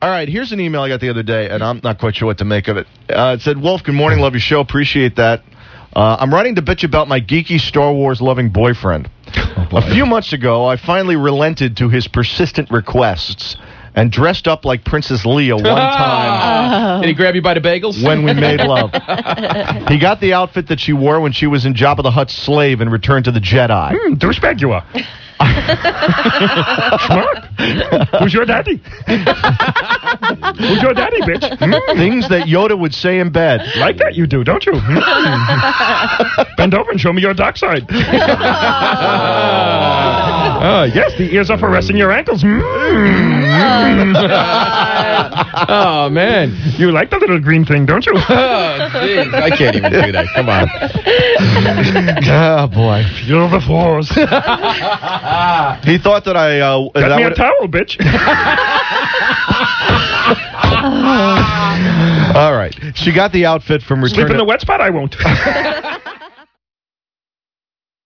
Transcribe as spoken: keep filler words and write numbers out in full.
All right, here's an email I got the other day, and I'm not quite sure what to make of it. Uh, it said, Wolf, good morning, love your show, appreciate that. Uh, I'm writing to bitch about my geeky Star Wars loving boyfriend. Oh, boy. A few months ago, I finally relented to his persistent requests and dressed up like Princess Leia one time. Oh. Did he grab you by the bagels? When we made love. He got the outfit that she wore when she was in Jabba the Hutt's slave and Returned to the Jedi. Hmm, douchebag you are. Schmuck. Who's your daddy? Who's your daddy, bitch? Mm, things that Yoda would say in bed. Like that you do, don't you? Mm. Bend over and show me your dark side. Uh, yes, the ears are for resting your ankles. Mm. Oh, man. You like the little green thing, don't you? Oh, jeez. I can't even do that. Come on. Oh, boy. Feel the force. He thought that I... Uh, Got that me a would... towel, bitch. All right. She got the outfit from Return Sleep in to... the wet spot? I won't.